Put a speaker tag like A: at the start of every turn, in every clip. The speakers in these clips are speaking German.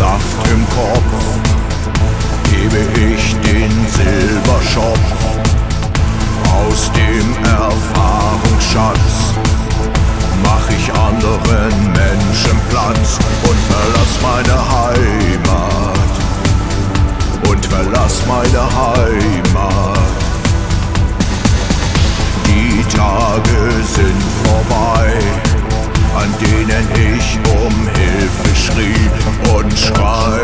A: Saft im Kopf hebe ich den Silberschopf aus dem Erfahrungsschatz, mach ich anderen Menschen Platz und verlass meine Heimat, und verlass meine Heimat. Die Tage sind vorbei, an denen ich um Hilfe schrie und schrei.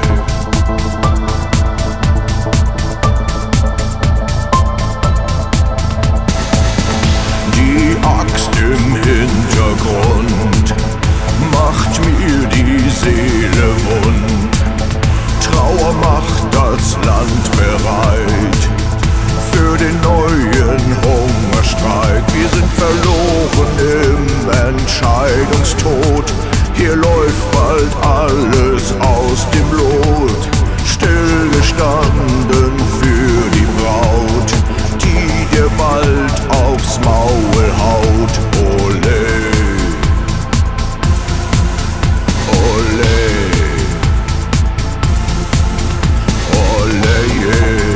A: Die Axt im Hintergrund macht mir die Seele wund. Trauer macht das Land bereit für den neuen Hungerstreik. Wir sind verloren im Entscheidungstod. Hier läuft bald alles aus dem Lot. Stillgestanden für die Braut, die dir bald aufs Maul haut. Ole, ole, ole, yeah.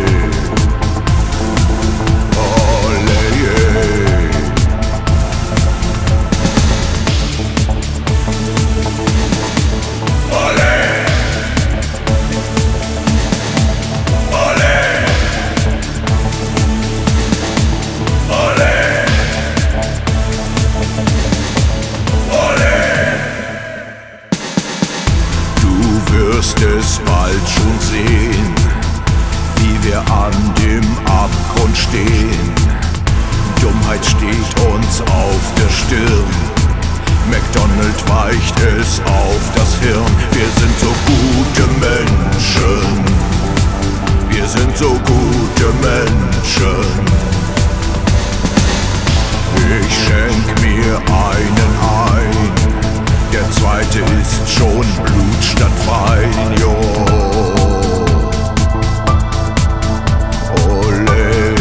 A: Es bald schon sehen, wie wir an dem Abgrund stehen. Dummheit steht uns auf der Stirn, McDonald weicht es auf das Hirn. Wir sind so gute Menschen, wir sind so gute Menschen. Ich schenk mir einen ein, der zweite ist schon Blut statt Wein, jo. Ole.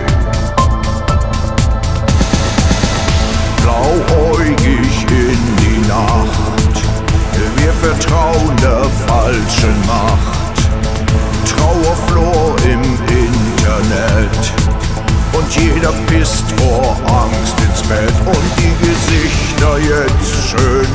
A: Blauäugig in die Nacht, wir vertrauen der falschen Macht. Trauerflor im Internet und jeder pisst vor Angst ins Bett und die Gesichter jetzt schön